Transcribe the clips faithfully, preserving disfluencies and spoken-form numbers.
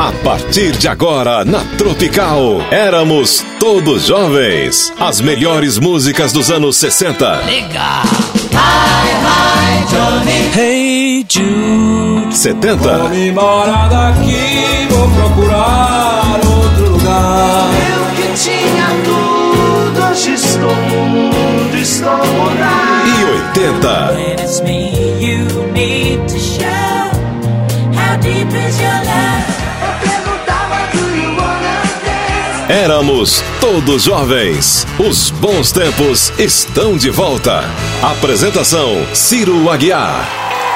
A partir de agora, na Tropical, Éramos Todos Jovens. As melhores músicas dos anos sessenta. Legal! Hi, hi, Johnny. Hey, Jude. setenta. Vou me embora daqui, vou procurar outro lugar. Eu que tinha tudo, hoje estou mudo, estou mudado. E oitenta. When it's me you need to show. How deep is your love? Éramos Todos Jovens. Os bons tempos estão de volta. Apresentação: Ciro Aguiar.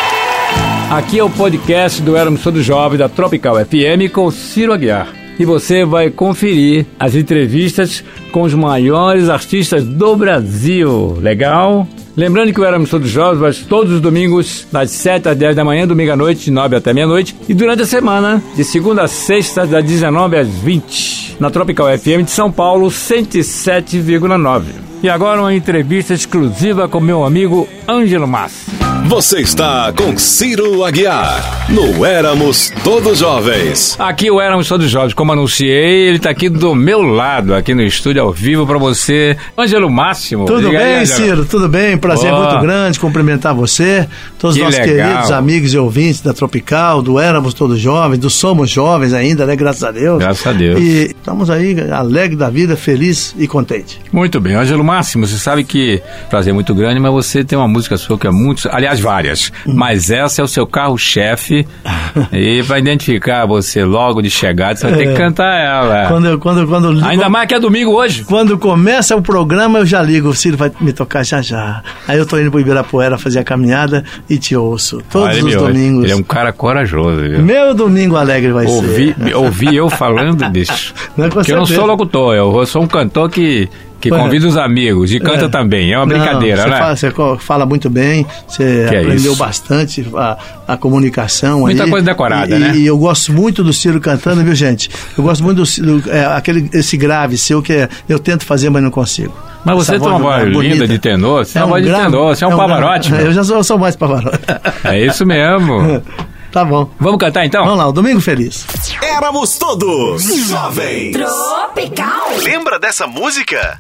Aqui é o podcast do Éramos Todos Jovens da Tropical F M com Ciro Aguiar. E você vai conferir as entrevistas com os maiores artistas do Brasil. Legal? Lembrando que o Éramos Todos Jovens vai todos os domingos, das sete às dez da manhã, domingo à noite, de nove até meia-noite. E durante a semana, de segunda a sexta, das dezenove às vinte, na Tropical F M de São Paulo, cento e sete vírgula nove. E agora uma entrevista exclusiva com meu amigo Ângelo Massi. Você está com Ciro Aguiar, no Éramos Todos Jovens. Aqui o Éramos Todos Jovens, como anunciei, ele está aqui do meu lado, aqui no estúdio ao vivo para você, Ângelo Máximo. Tudo Diga bem, aí, Ciro? Tudo bem? Prazer oh. muito grande cumprimentar você, todos os nossos legal. queridos amigos e ouvintes da Tropical, do Éramos Todos Jovens, do Somos Jovens ainda, né? Graças a Deus. Graças a Deus. E estamos aí alegre da vida, feliz e contente. Muito bem, Ângelo Máximo, você sabe que prazer muito grande, mas você tem uma música sua que é muito, aliás, várias, hum. mas essa é o seu carro-chefe e vai identificar você logo de chegada, você vai é. ter que cantar ela. Quando, quando, quando, Ainda quando, mais que é domingo hoje. Quando começa o programa, eu já ligo, o Ciro vai me tocar já já. Aí eu tô indo pro Ibirapuera fazer a caminhada e te ouço, todos Olha, os meu, domingos. Ele é um cara corajoso, viu? Meu domingo alegre vai ouvi, ser. Ouvi eu falando, bicho. Não, porque eu não sou locutor, eu sou um cantor que... Que convida os amigos e canta é. também, é uma brincadeira, não, né? Fala, você fala muito bem, você que aprendeu é bastante a, a comunicação. Muita aí, coisa decorada, e, né? E eu gosto muito do Ciro cantando, viu, gente? Eu gosto muito do, do é, aquele, esse grave seu que é, eu tento fazer, mas não consigo. Mas você tem uma voz linda bonita. de tenor, você é uma voz de tenor, você é um, é um Pavarotti. Eu já sou, sou mais Pavarotti. É isso mesmo. Tá bom. Vamos cantar então? Vamos lá, o Domingo Feliz. Éramos Todos Jovens. Tropical. Lembra dessa música?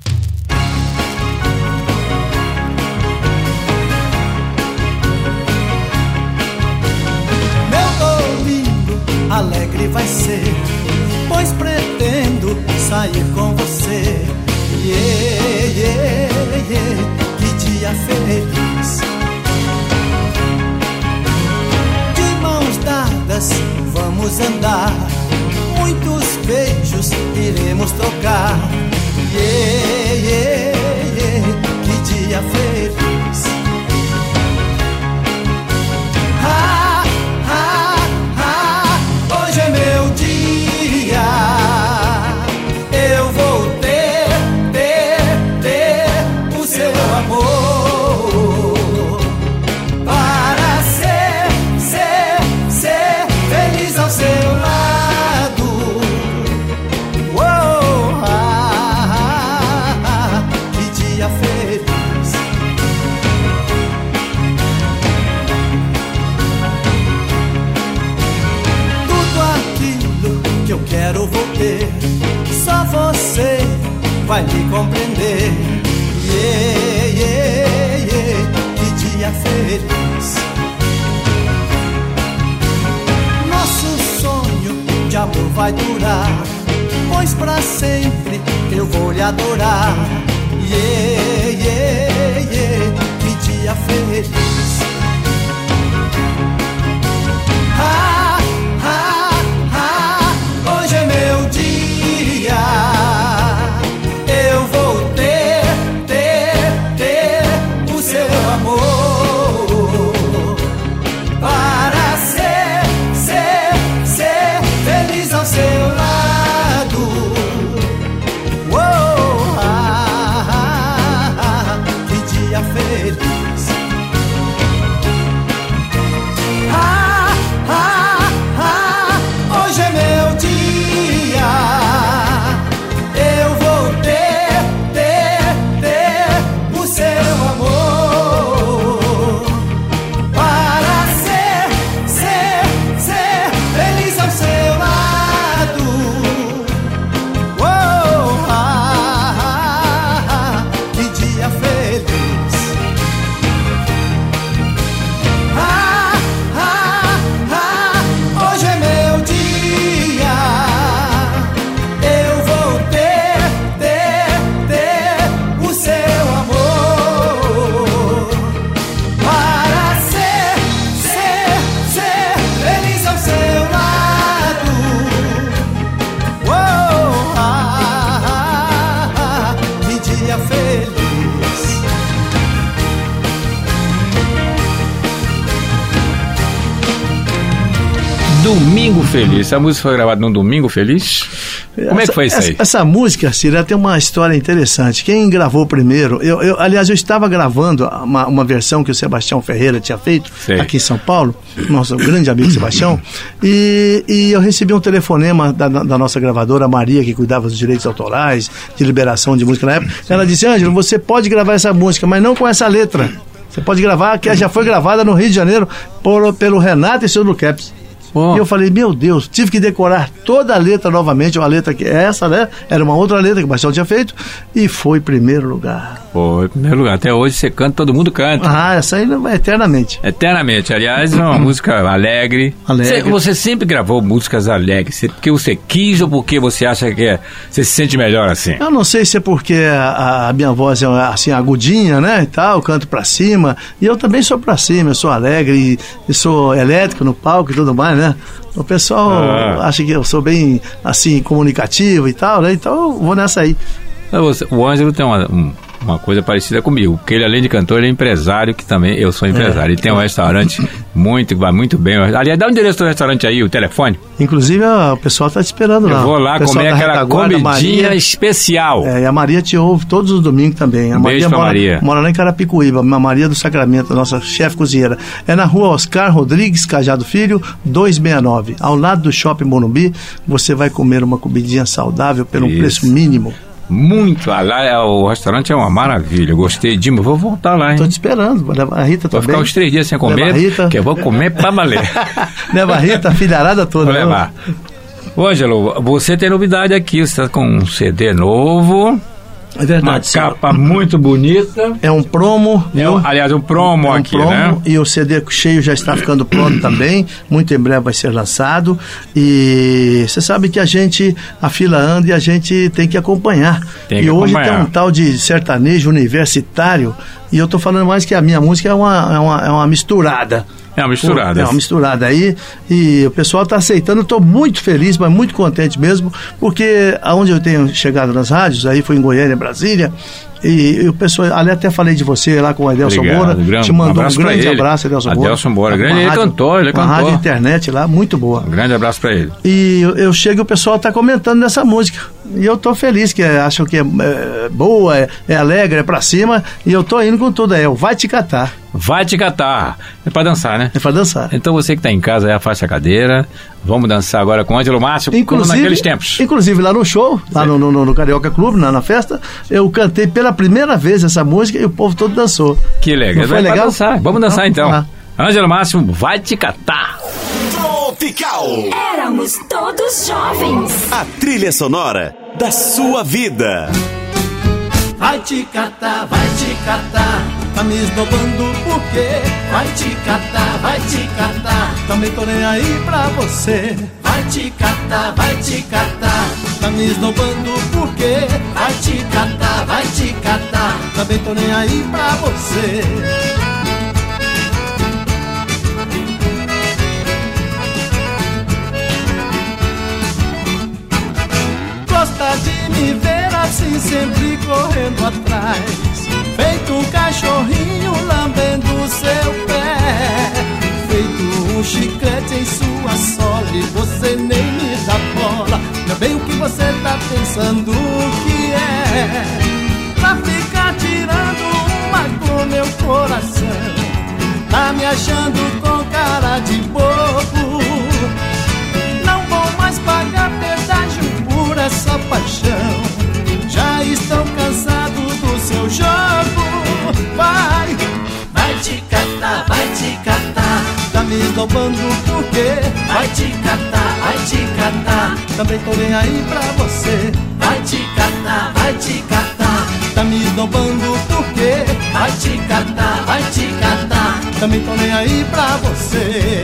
Alegre vai ser, pois pretendo sair com você. Yeah, yeah, yeah, que dia feliz. De mãos dadas vamos andar, muitos beijos iremos trocar. Yeah, yeah, yeah, que dia feliz. Ah, hoje é meu dia, eu vou ter, ter, ter o seu amor para ser, ser, ser feliz ao seu lado. Oh, ah, ah, ah, que dia feliz. Que eu quero vou ter, só você vai me compreender. Yeah, yeah, yeah, que dia feliz. Nosso sonho de amor vai durar, pois pra sempre eu vou lhe adorar. Yeah, yeah, yeah, que dia feliz. Ah, eu vou ter, ter, ter o seu amor para ser, ser, ser feliz ao seu lado. Oh, ah, ah, ah, que dia feliz. Domingo Feliz. Essa música foi gravada num Domingo Feliz? Como essa, é que foi isso aí? Essa, essa música, Cira, tem uma história interessante. Quem gravou primeiro, eu, eu, aliás, eu estava gravando uma, uma versão que o Sebastião Ferreira tinha feito, Sei. aqui em São Paulo, nosso grande amigo Sebastião, e, e eu recebi um telefonema da, da nossa gravadora, Maria, que cuidava dos direitos autorais, de liberação de música na época. Ela disse: Ângelo, você pode gravar essa música, mas não com essa letra. Você pode gravar, que já foi gravada no Rio de Janeiro por, pelo Renato e seu Luqueps. Oh. E eu falei, meu Deus, tive que decorar toda a letra novamente, uma letra que é essa, né? Era uma outra letra que o Bastião tinha feito, e foi primeiro lugar. Foi primeiro lugar. Até hoje você canta, todo mundo canta. Ah, essa aí é eternamente. Eternamente. Aliás, é uma música alegre. Alegre. Você, você sempre gravou músicas alegres, porque você quis ou porque você acha que é, você se sente melhor assim? Eu não sei se é porque a, a minha voz é assim, agudinha, né, e tal, eu canto pra cima, e eu também sou pra cima, eu sou alegre, e, e sou elétrico no palco e tudo mais, né? O pessoal ah. acha que eu sou bem, assim, comunicativo e tal, né? Então eu vou nessa aí. O Ângelo tem uma, uma coisa parecida comigo, porque ele, além de cantor, ele é empresário, que também eu sou empresário. É. Ele tem um restaurante muito, vai muito bem. Aliás, dá um endereço do restaurante aí, o telefone. Inclusive, o pessoal está te esperando lá. Eu vou lá comer aquela comidinha especial. É, e a Maria te ouve todos os domingos também. A um Maria beijo pra mora, Maria. Mora lá em Carapicuíba, a Maria do Sacramento, nossa chefe cozinheira. É na rua Oscar Rodrigues Cajado Filho, duzentos e sessenta e nove. Ao lado do Shopping Morumbi, você vai comer uma comidinha saudável pelo um preço mínimo. Muito, lá o restaurante é uma maravilha, eu gostei de, vou voltar lá, hein? Tô te esperando, leva a Rita também. Vou ficar uns três dias sem comer, que eu vou comer pra valer. Leva a Rita, a filharada toda. Vou levar. Ô, Ângelo, você tem novidade aqui, você está com um C D novo. É verdade. Uma capa muito bonita. É um promo. É um, aliás, um promo é um aqui, promo, né? E o C D cheio já está ficando pronto também. Muito em breve vai ser lançado. E você sabe que a gente, a fila anda e a gente tem que acompanhar. Tem que e hoje acompanhar. Tem um tal de sertanejo universitário. E eu tô falando mais que a minha música é uma, é uma, é uma misturada. É uma misturada. É uma misturada aí, e o pessoal está aceitando. Eu estou muito feliz, mas muito contente mesmo, porque aonde eu tenho chegado nas rádios, aí foi em Goiânia, Brasília, e, e o pessoal, ali até falei de você lá com o Adelson Moura, grande, te mandou um, um grande ele. abraço, Adelson Moura. Adelson Moura, grande, ele rádio, cantou, ele cantou. Uma rádio internet lá, muito boa. Um grande abraço para ele. E eu, eu chego e o pessoal está comentando nessa música, e eu estou feliz, que é, acham que é, é boa, é, é alegre, é para cima, e eu estou indo com tudo, é o Vai Te Catar. Vai Te Catar. É pra dançar, né? É pra dançar. Então você que tá em casa, aí afasta a cadeira. Vamos dançar agora com o Ângelo Márcio, como naqueles tempos. Inclusive lá no show, lá no, no, no Carioca Clube, na, na festa, eu cantei pela primeira vez essa música e o povo todo dançou. Que legal. Não foi legal? Dançar. Vamos dançar então. Lá. Ângelo Márcio, Vai Te Catar. Tropical. Éramos todos jovens. A trilha sonora da sua vida. Vai te catar, vai te catar, tá me esnobando porque vai te catar, vai te catar, também tô nem aí pra você. Vai te catar, vai te catar, tá me esnobando porque vai te catar, vai te catar, também tô nem aí pra você. Gosta de me ver assim, sempre correndo atrás, feito um cachorrinho lambendo seu pé, feito um chiclete em sua sola e você nem me dá bola. Não é bem o que você tá pensando que é, pra ficar tirando uma com meu coração, tá me achando com cara de bobo. Não vou mais pagar pedágio por essa paixão, já estou cansado do seu jogo. Vai, vai te catar, vai te catar, tá me esnobando porque vai te catar, vai te catar, também tô nem aí pra você. Vai te catar, vai te catar, tá me esnobando porque vai te catar, vai te catar, também tô nem aí pra você.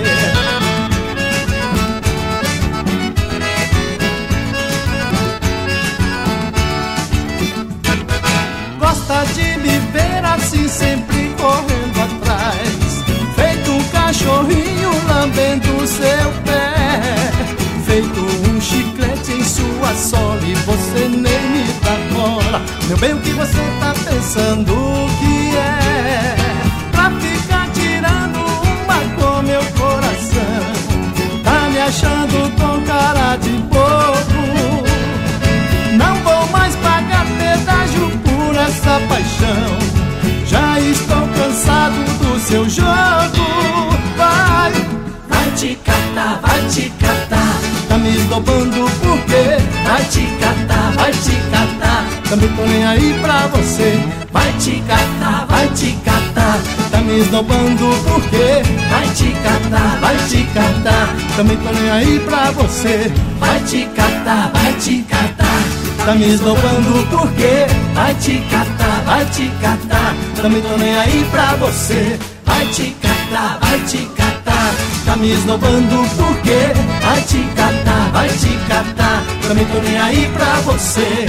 Gosta de me ver assim, sempre correndo atrás, feito um cachorrinho lambendo seu pé, feito um chiclete em sua sola e você nem me dá bola. Meu bem, o que você tá pensando que é, pra ficar tirando uma com meu coração, achando com cara de bobo. Não vou mais pagar pedágio por essa paixão. Já estou cansado do seu jogo. Vai, Vai te catar, vai te catar, tá me esnobando por quê? vai te catar, vai te catar, Também tô nem aí pra você. vai te catar, vai te catar, Tá me esnobando por quê? vai te catar, vai te catar, Também tô nem aí pra você. vai te catar, vai te catar, Tá me esnobando por quê? vai te catar, vai te catar, Também tô nem aí pra você. vai te catar, vai te catar, Tá me esnobando por quê? vai te catar, vai te catar, Também tô nem aí pra você.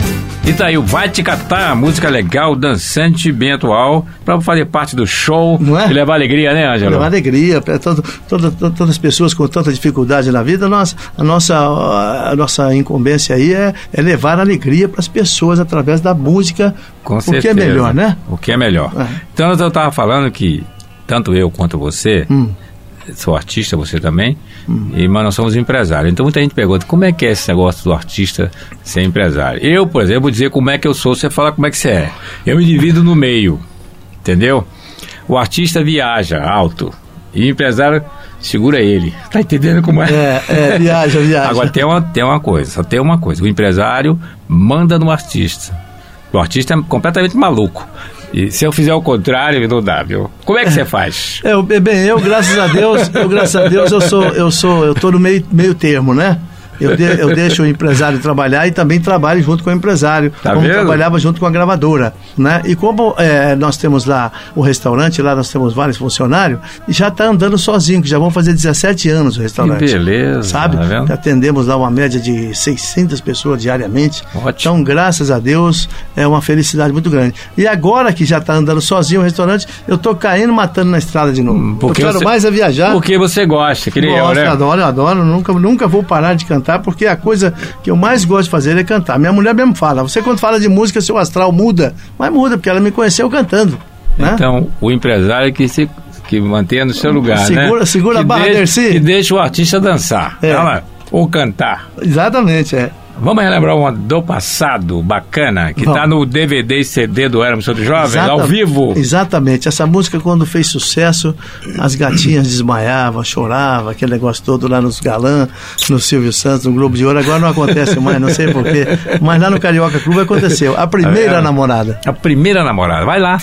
E tá aí o Vai Te Catar, música legal, dançante, bem atual, pra fazer parte do show Não é? e levar alegria, né, Ângelo? É uma alegria para todo, toda, toda, todas as pessoas com tanta dificuldade na vida. A nossa, a nossa, a nossa incumbência aí é, é levar alegria para as pessoas através da música. Com o certeza. que é melhor, né? O que é melhor. É. Então eu tava falando que tanto eu quanto você, Hum. sou artista, você também, Hum. e, mas nós somos empresários. Então muita gente pergunta, como é que é esse negócio do artista ser empresário? Eu, por exemplo, vou dizer como é que eu sou, você fala como é que você é. Eu me divido no meio, entendeu? O artista viaja alto e o empresário segura ele. Tá entendendo como é? É, é viaja, viaja. Agora tem uma, tem uma coisa, só tem uma coisa. O empresário manda no artista. O artista é completamente maluco. E se eu fizer o contrário, não dá, viu? Como é que você faz? É, eu- bem, eu, graças a Deus, eu, graças a Deus, eu sou, eu sou, eu tô no meio, meio termo, né? Eu, de- eu deixo o empresário trabalhar e também trabalho junto com o empresário, Tá como vendo? trabalhava junto com a gravadora, né? E como é, nós temos lá o restaurante, lá nós temos vários funcionários, e já está andando sozinho, que já vão fazer dezessete anos o restaurante. Que beleza, sabe? tá vendo? Atendemos lá uma média de seiscentas pessoas diariamente. Ótimo. Então, graças a Deus, é uma felicidade muito grande. E agora que já está andando sozinho o restaurante, eu tô caindo matando na estrada de novo. Porque eu quero você- mais é viajar. Porque você gosta, que nem eu, Gosto, né? adoro, adoro, nunca, nunca vou parar de cantar, porque a coisa que eu mais gosto de fazer é cantar. Minha mulher mesmo fala, você quando fala de música, seu astral muda, mas muda, porque ela me conheceu cantando, né? Então, o empresário que se que mantenha no seu lugar, Segura- né? segura Que a barra, deixa- Dercy. Que deixa o artista dançar, É. tá lá, ou cantar. Exatamente, é. Vamos relembrar uma do passado bacana, que Vamos. tá no D V D e C D do Éramos Todos Jovens, Exata- ao vivo. Exatamente. Essa música, quando fez sucesso, as gatinhas desmaiavam, choravam, aquele negócio todo lá nos Galã, no Silvio Santos, no Globo de Ouro. Agora não acontece mais, não sei porquê. Mas lá no Carioca Clube aconteceu. A primeira vendo? namorada. A primeira namorada, vai lá.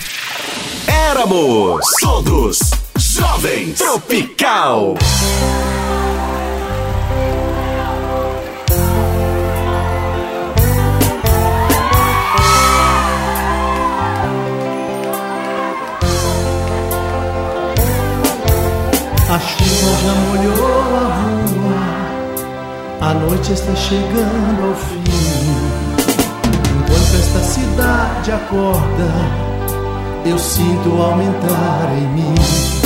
Éramos todos jovens. Tropical. A chuva já molhou a rua, a noite está chegando ao fim. Enquanto esta cidade acorda, eu sinto aumentar em mim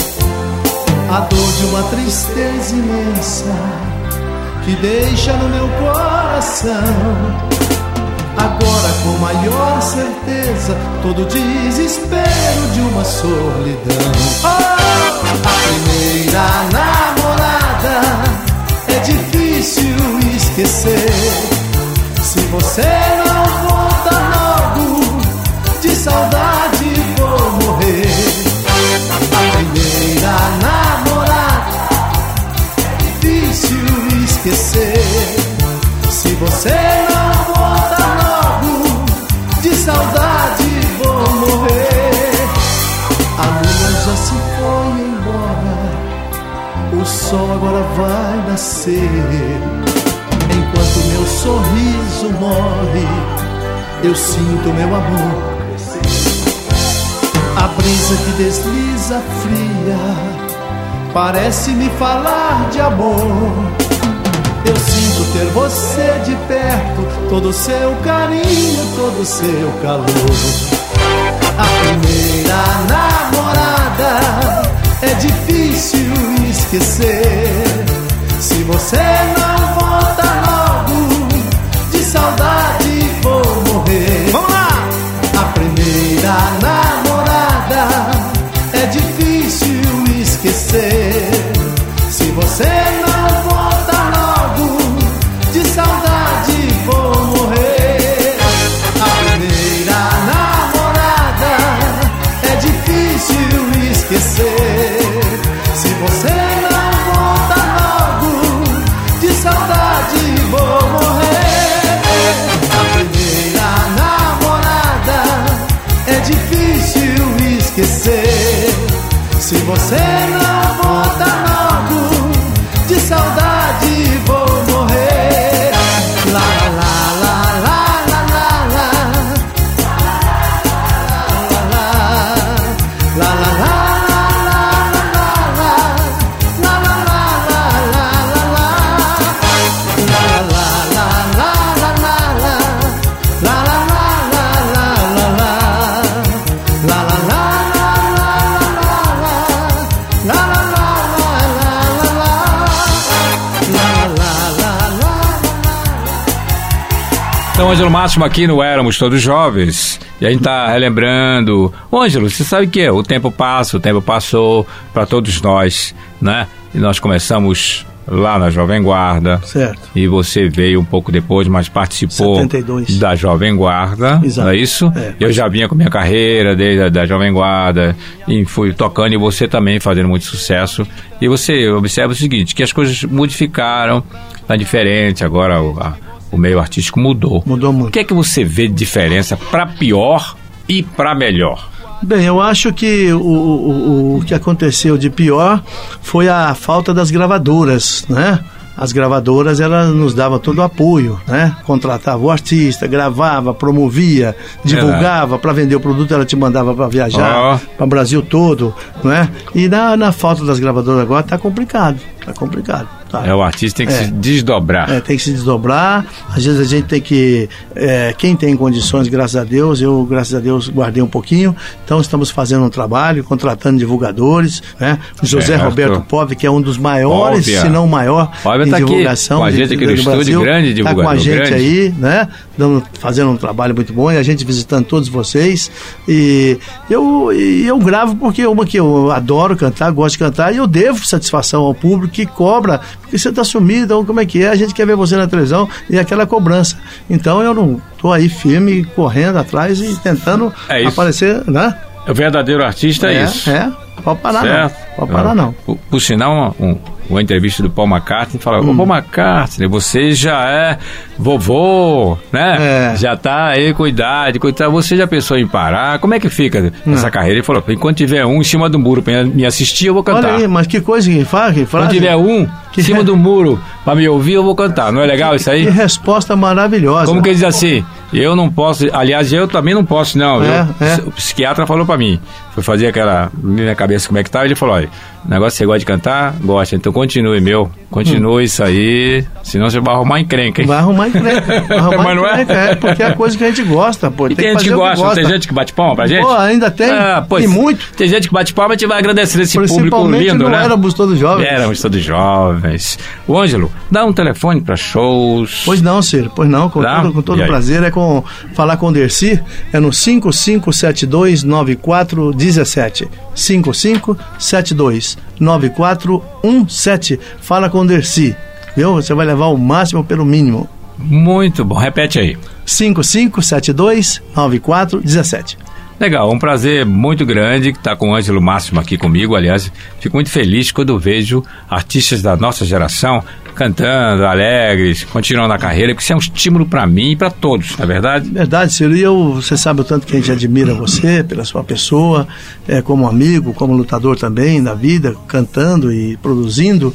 a dor de uma tristeza imensa que deixa no meu coração. Agora com maior certeza todo o desespero de uma solidão. Oh! A primeira namorada é difícil esquecer. Se você não volta logo, de saudade vou morrer. A primeira namorada é difícil esquecer. Se você não volta logo, de saudade vou morrer. A lua já se foi embora, o sol agora vai nascer. Enquanto meu sorriso morre, eu sinto meu amor crescer. A brisa que desliza fria parece me falar de amor. Eu sinto ter você de perto, todo o seu carinho, todo o seu calor. A primeira namorada é difícil esquecer. Se você não volta logo, de saudade vou morrer. Vamos lá! A primeira namorada é difícil esquecer. Se você não volta saudade vou morrer. Lá, lá, lá, lá, lá, lá, lá. Lá, lá, lá, lá, lá, lá, lá, lá, Então, Ângelo Máximo aqui no Éramos Todos Jovens, e a gente tá relembrando. Ô, Ângelo, você sabe o que é? O tempo passa, o tempo passou para todos nós, né? E nós começamos lá na Jovem Guarda. Certo. E você veio um pouco depois, mas participou setenta e dois da Jovem Guarda. Exato. Não é isso? É. Eu já vinha com minha carreira desde a da Jovem Guarda e fui tocando, e você também fazendo muito sucesso. E você observa o seguinte, que as coisas modificaram, tá diferente agora, o, a, o meio artístico mudou. Mudou muito. O que é que você vê de diferença para pior e para melhor? Bem, eu acho que o, o, o que aconteceu de pior foi a falta das gravadoras, né? As gravadoras, elas nos davam todo o apoio, né? Contratava o artista, gravava, promovia, divulgava, para vender o produto, ela te mandava para viajar, oh. para o Brasil todo, né? E na, na falta das gravadoras agora tá complicado, tá complicado. Tá. É, o artista tem que É. se desdobrar. É, tem que se desdobrar. Às vezes a gente tem que... É, quem tem condições, graças a Deus, eu, graças a Deus, guardei um pouquinho. Então, estamos fazendo um trabalho, contratando divulgadores, né? O José Certo. Roberto Pove, que é um dos maiores, Póvia. se não o maior, Póvia em tá aqui divulgação. com a de- gente aqui do no estúdio, Brasil. grande Tá com a divulgador, gente grande. aí, né? Dando, fazendo um trabalho muito bom, e a gente visitando todos vocês. E eu, e eu gravo porque uma que eu adoro cantar, gosto de cantar, e eu devo satisfação ao público que cobra, porque você está sumido, então como é que é? A gente quer ver você na televisão, e aquela cobrança. Então eu não tô aí firme, correndo atrás e tentando É isso. aparecer, né? O verdadeiro artista é, É, isso. é. Pode parar Certo? não. Pode parar não. Por, por sinal, um, um, uma entrevista do Paul McCartney fala, Hum. ô Paul McCartney, você já é vovô, né? É. Já tá aí com idade, com idade. Você já pensou em parar? Como é que fica essa carreira? Ele falou, enquanto tiver um em cima do muro pra me assistir, eu vou cantar. Olha aí, mas que coisa que fala, que frase. Quando tiver um Que em cima re- do muro pra me ouvir, eu vou cantar. Não é legal isso aí? Que resposta maravilhosa. Como que ele diz assim? Eu não posso, aliás, eu também não posso, não. É, viu? é. O psiquiatra falou pra mim, foi fazer aquela na minha cabeça como é que tá, ele falou: olha, o negócio você gosta de cantar? Gosta, então continue, meu. Continue isso aí, senão você vai arrumar encrenca, hein? Vai arrumar encrenca. Vai arrumar Mas não é? encrenca, é, porque é a coisa que a gente gosta, pô. E Tem tem que gente que fazer o gosta, tem gente que bate palma pra gente? Pô, ainda tem, Ah, pois, e muito. Tem gente que bate palma e a gente vai agradecer esse público Principalmente lindo, no né? Éramos Todos Jovens. Éramos todos jovens. O Ângelo, dá um telefone pra shows. Pois não, Ciro, pois não, com Tá? todo, com todo E aí? prazer, é com falar com o Dercy, é no cinco cinco sete dois nove quatro um sete, cinco cinco sete dois nove quatro um sete, fala com o Dercy, viu? Você vai levar o máximo pelo mínimo. Muito bom, repete aí. cinco cinco sete dois nove quatro um sete. Legal, um prazer muito grande estar com o Ângelo Máximo aqui comigo. Aliás, fico muito feliz quando vejo artistas da nossa geração cantando, alegres, continuando a carreira, porque isso é um estímulo para mim e para todos, não é verdade? Verdade, Ciro, e eu, você sabe o tanto que a gente admira você, pela sua pessoa, é, como amigo, como lutador também da vida, cantando e produzindo,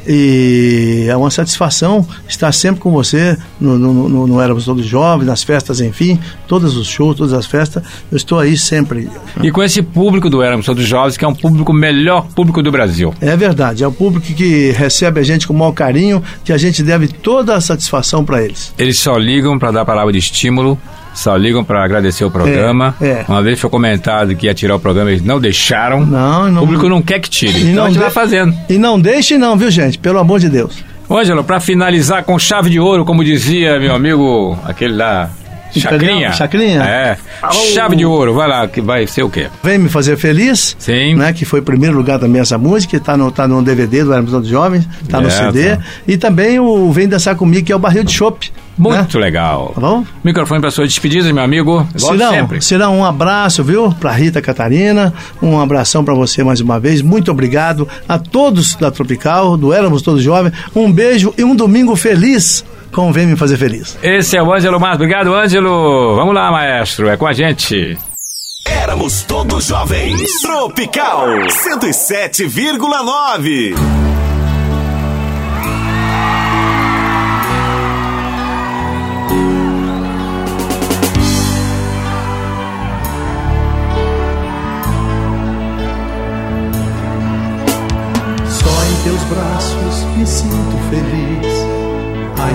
e é uma satisfação estar sempre com você no, no, no, no Éramos Todos Jovens, nas festas, enfim, todos os shows, todas as festas, eu estou aí sempre. E com esse público do Éramos Todos Jovens, que é um público melhor público do Brasil. É verdade, é o público que recebe a gente com o maior carinho, que a gente deve toda a satisfação para eles. Eles só ligam para dar palavra de estímulo, só ligam para agradecer o programa. É, é. Uma vez foi comentado que ia tirar o programa, eles não deixaram. Não, não. O público não quer que tire, E então não a gente de- vai fazendo. E não deixe não, viu gente, pelo amor de Deus. Ângelo, para finalizar com chave de ouro, como dizia meu amigo, aquele lá, Chacrinha. Chacrinha? É. Chave de ouro, vai lá, que vai ser o quê? Vem Me Fazer Feliz, Sim. né, que foi primeiro lugar também essa música, está no, tá no D V D do Éramos Todos Jovens, está no É, C D, tá. e também o Vem Dançar Comigo, que é o barril de chopp. Muito né? legal. Tá bom? Microfone para sua despedida, meu amigo. Volte Cirão, sempre. Cirão, um abraço, viu, pra Rita Catarina, um abração pra você mais uma vez, muito obrigado a todos da Tropical, do Éramos Todos Jovens, um beijo e um domingo feliz com o Vem Me Fazer Feliz. Esse é o Ângelo Mas. Obrigado, Ângelo. Vamos lá, maestro. É com a gente. Éramos Todos Jovens. Tropical cento e sete vírgula nove.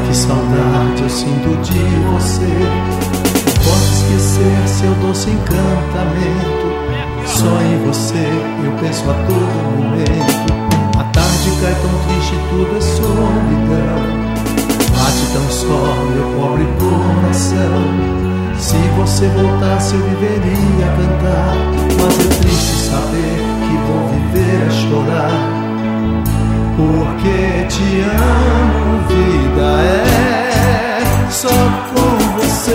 que saudade eu sinto de você. Não posso esquecer seu doce encantamento. Só em você eu penso a todo momento. A tarde cai tão triste, tudo é solidão. Bate tão só meu pobre coração. Se você voltasse eu viveria a cantar, mas é triste saber que vou viver a chorar. Porque te amo, vida, é só com você.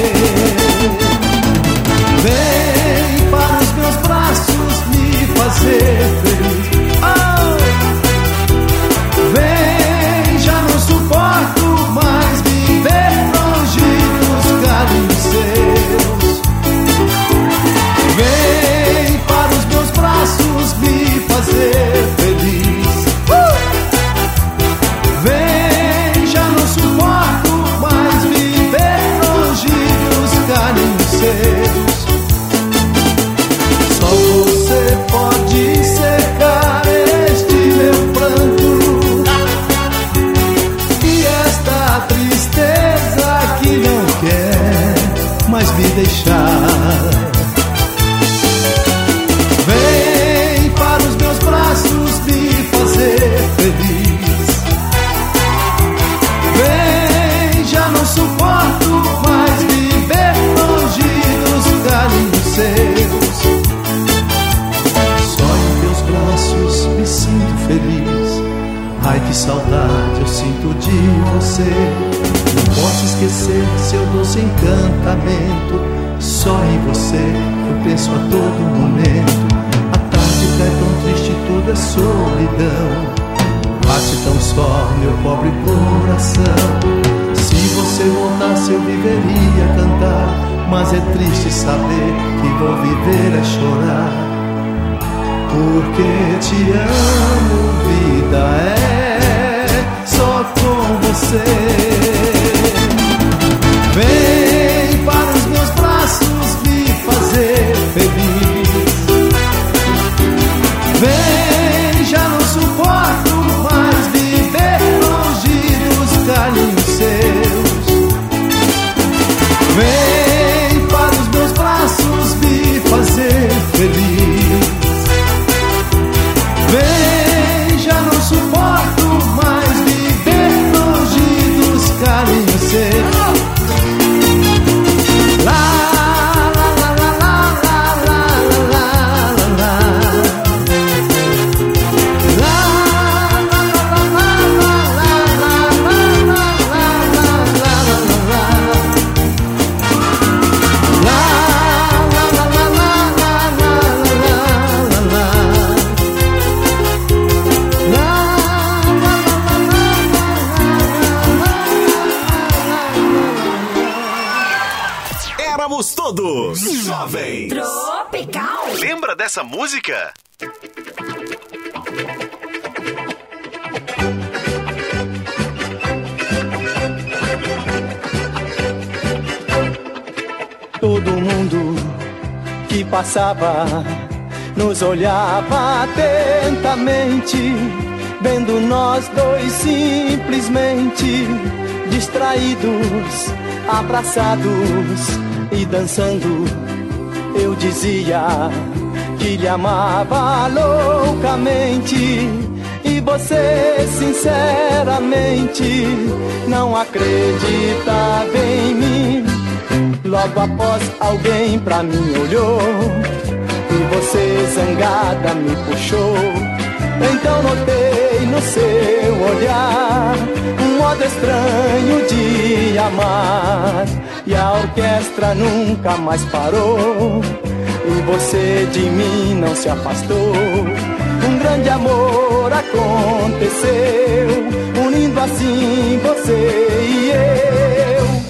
Vem para os meus braços me fazer feliz. Oh! Vem, já não suporto mais viver longe dos carinhos seus. Vem para os meus braços me fazer feliz. Uh! Vem, já não suporto mais viver longe dos carinhos seus. Só você pode secar este meu pranto e esta tristeza que não quer mais me deixar. Vem para os meus braços me fazer feliz. Vem, já não suporto mais viver longe dos carinhos seus. Só em teus braços me sinto feliz. Ai, que saudade eu sinto de você. Não posso esquecer seu doce encantamento. Só em você eu penso a todo momento. A tarde cai tão triste, tudo é solidão. Bate tão só meu pobre coração. Se você voltasse eu viveria a cantar, mas é triste saber que vou viver a chorar. Porque te amo, vida, é só com você. Vem para os meus braços me fazer feliz. Vem, já não suporto mais viver longe dos carinhos seus. Vem para os meus braços me fazer feliz. Vem, já não suporto mais viver longe dos carinhos seus. Éramos todos jovens. Tropical. Lembra dessa música? Todo mundo que passava nos olhava atentamente, vendo nós dois simplesmente distraídos, abraçados e dançando. Eu dizia que lhe amava loucamente, e você sinceramente não acreditava em mim. Logo após alguém pra mim olhou, e você zangada me puxou. Então notei no seu olhar um modo estranho de amar, e a orquestra nunca mais parou, e você de mim não se afastou. Um grande amor aconteceu, unindo assim você e eu.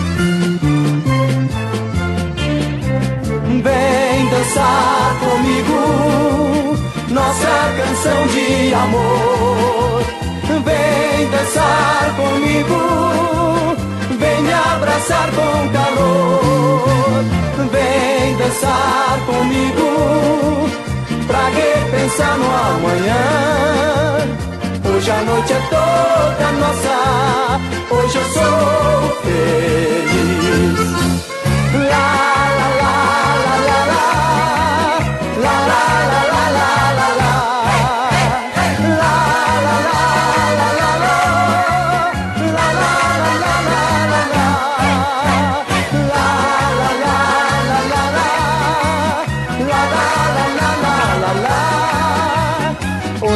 Vem dançar comigo nossa canção de amor. Vem dançar comigo, vem me abraçar com calor. Vem dançar comigo, pra que pensar no amanhã? Hoje a noite é toda nossa, hoje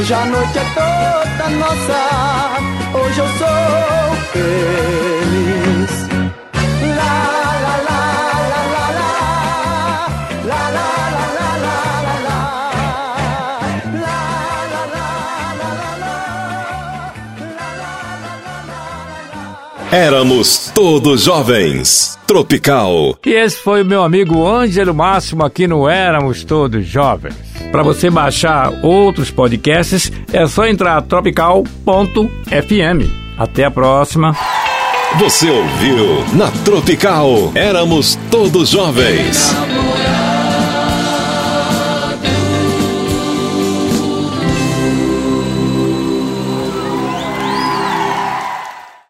Hoje a noite é toda nossa, hoje eu sou feliz. La la la la la la, la la la la la la la, la la la la la. Éramos todos jovens. Tropical. E esse foi o meu amigo Ângelo Máximo aqui no Éramos Todos Jovens. Para você baixar outros podcasts, é só entrar tropical ponto f m. Até a próxima. Você ouviu na Tropical. Éramos todos jovens.